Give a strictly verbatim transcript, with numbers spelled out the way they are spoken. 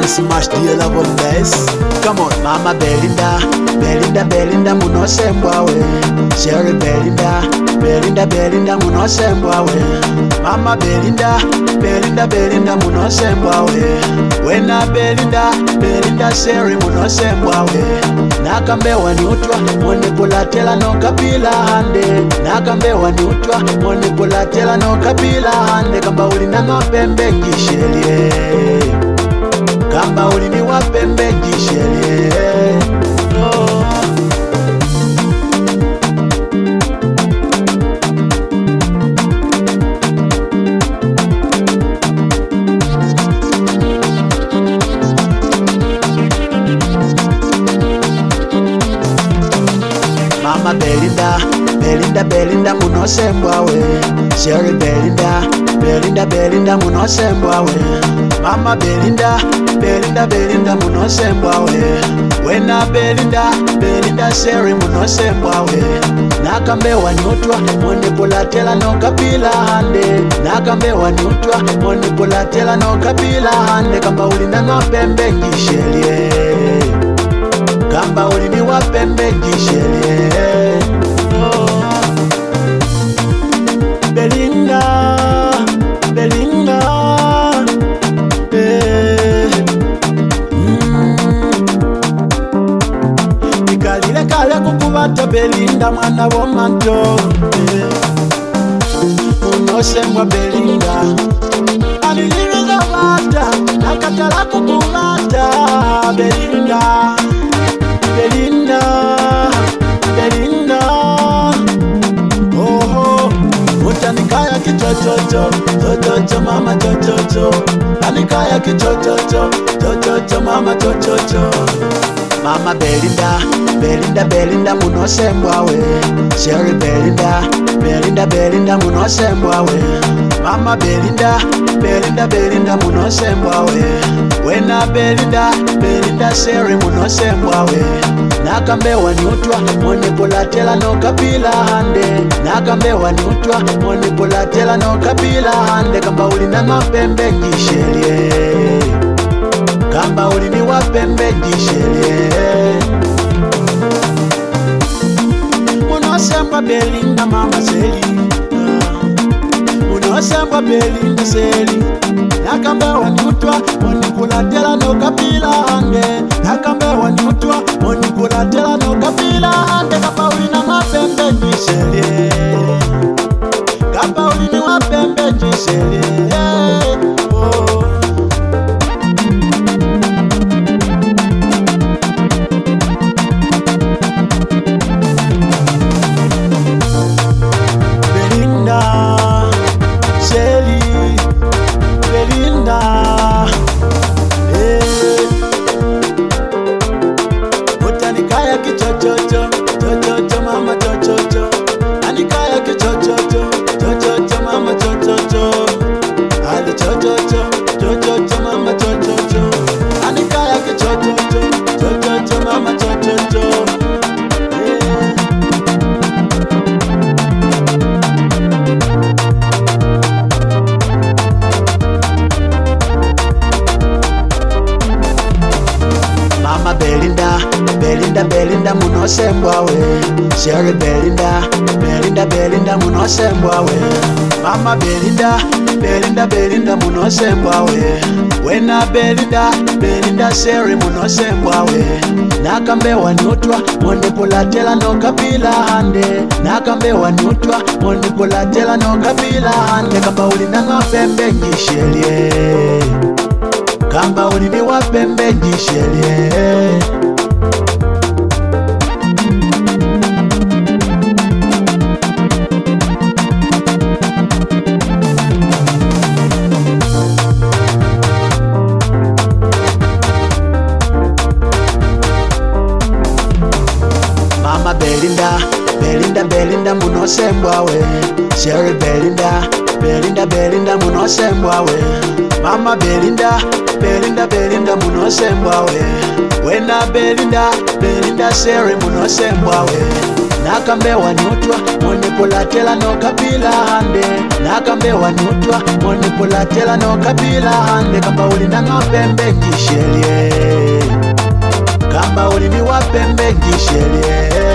smash the love on this. Come on, Mama Belinda, Belinda, Belinda, munosembwa we. Sherry Belinda, Belinda, Belinda, munosembwa we. Mama Belinda, Belinda, Belinda, munosembwa we. Wena Belinda, Belinda, Sherry, munosembwa we. Nakambe waniutwa, monipulatela no kapila hande. Nakambe waniutwa, monipulatela no kapila hande. Kamba ulina mapembe ngishelie, kamba ulini wapembe ngishelie. Oh. Mama Belinda, Belinda, Belinda, munosembwa we. Sherry Belinda, Belinda, Belinda, munosembwa we. Mama Belinda, Belinda, Belinda, munosembwa we. Wena Belinda, Belinda, Sherry, munosembwa we. Nakambe waniutwa, monipulatela no kapila hande. Nakambe waniutwa, monipulatela no kapila hande. Kamba ulina mapembe ngishelie, kamba ulini wapembe ngishelie. Oh. Belinda, Belinda, eh. Mm. Nikalile kale kukubata Belinda mwana womanto, eh. Munosembwa Belinda, aliliriza bata nakatala kukubata Belinda. Belinda, Belinda, oh oh, utanikaya kichochocho, chochocho mama chochocho, anikaya kichochocho, chochocho mama chochocho. Mama Belinda, Belinda, Belinda, munosembwa we. Sherry Belinda, Belinda, Belinda, munosembwa we. Mama Belinda, Belinda, Belinda, munosembwa we. Wena Belinda, Belinda, Sherry, munosembwa we. Nakambe waniutwa, monipulatela no kapila hande. Nakambe waniutwa, monipulatela no kapila hande. Kamba ulina mapembe ngishelie, kamba ulini wapembe ngishelie. Munosembwa Belinda mama Seli, munosembwa Belinda Seli. Nakambe waniutwa, monipulatela no kapila hande. Nakambe waniutwa, monipulatela no kapila hande. Kamba ulina mapembe ngishelie, kamba ulini wapembe ngishelie. Oh. Belinda, Shelly, Belinda, eh. Utanikaya kichochocho, chochocho mama chochocho, anikaya kichochocho, chochocho mama chochocho, ali chochocho, chochocho mama chochocho, anikaya kichochocho, chochocho mama chochocho, eh. Mama Belinda, Belinda, Belinda, munosembwa we. Sherry Belinda, Belinda, Belinda, munosembwa we. Mama Belinda, Belinda, Belinda, munosembwa we. Wena Belinda, Belinda, Sherry, munosembwa we. Nakambe waniutwa, monipulatela no kapila hande. Nakambe waniutwa, monipulatela no kapila hande. Kamba ulina mapembe ngishelie, kamba ulini wapembe ngishelie. Mama Belinda, Belinda, Belinda, munosembwa we. Sherry Belinda, Belinda, Belinda, munosembwa we. Mama Belinda, Belinda, Belinda, munosembwa we. Wena Belinda, Belinda, Sherry, munosembwa we. nakambe wanutwa monipulatela no kapila hande nakambe wanutwa monipulatela no kapila hande kamba uli na ngopembe ngishelie kamba uli ni wapembe ngishelie